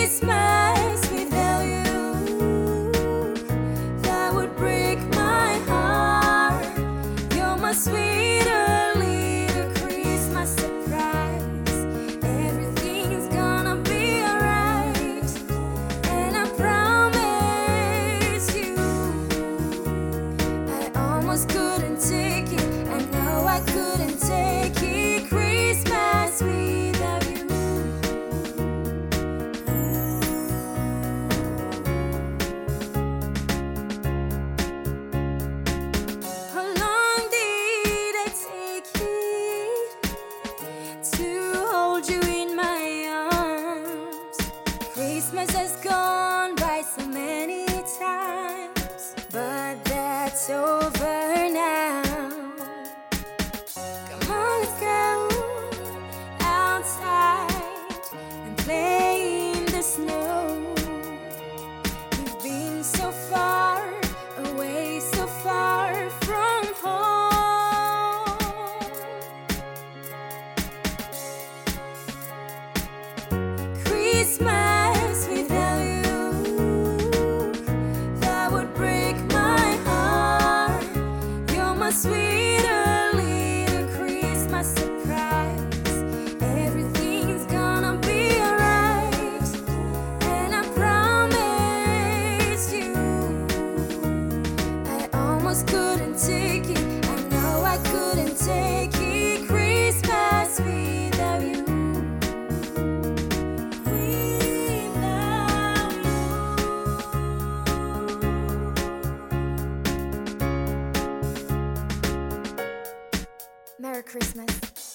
Christmas without you, that would break my heart. You're my sweeter little Christmas surprise. Everything's gonna be alright, and I promise you, I almost couldn't take it. I know I couldn't take it. Christmas without you. How long did I take it to hold you in my arms? Christmas has gone by so many times, but that's over now. Come on, let's go outside and play in the snow. We've been so far away, so far from home. Christmas without you, that would break my heart. You're my sweeter little Christmas surprise. Everything's gonna be alright, and I promise you, I almost couldn't take it. I know I couldn't take it. Christmas without you. Without you. Merry Christmas.